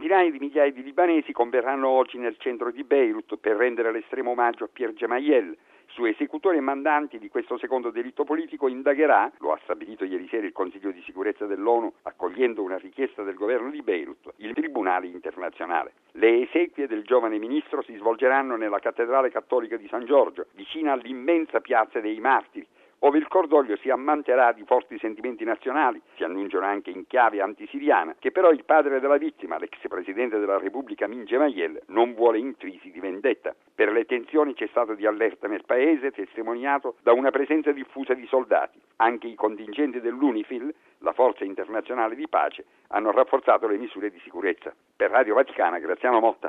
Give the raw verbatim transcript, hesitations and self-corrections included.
Centinaia di migliaia di libanesi converranno oggi nel centro di Beirut per rendere l'estremo omaggio a Pierre Gemayel. Su esecutori e mandanti di questo secondo delitto politico indagherà, lo ha stabilito ieri sera il Consiglio di sicurezza dell'ONU accogliendo una richiesta del governo di Beirut, il Tribunale internazionale. Le esequie del giovane ministro si svolgeranno nella cattedrale cattolica di San Giorgio, vicina all'immensa piazza dei Martiri, ove il cordoglio si ammanterà di forti sentimenti nazionali, si annunciano anche in chiave antisiriana, che però il padre della vittima, l'ex presidente della Repubblica Amin Gemayel, non vuole intrisi di vendetta. Per le tensioni c'è stato di allerta nel paese, testimoniato da una presenza diffusa di soldati. Anche i contingenti dell'UNIFIL, la forza internazionale di pace, hanno rafforzato le misure di sicurezza. Per Radio Vaticana, Graziano Motta.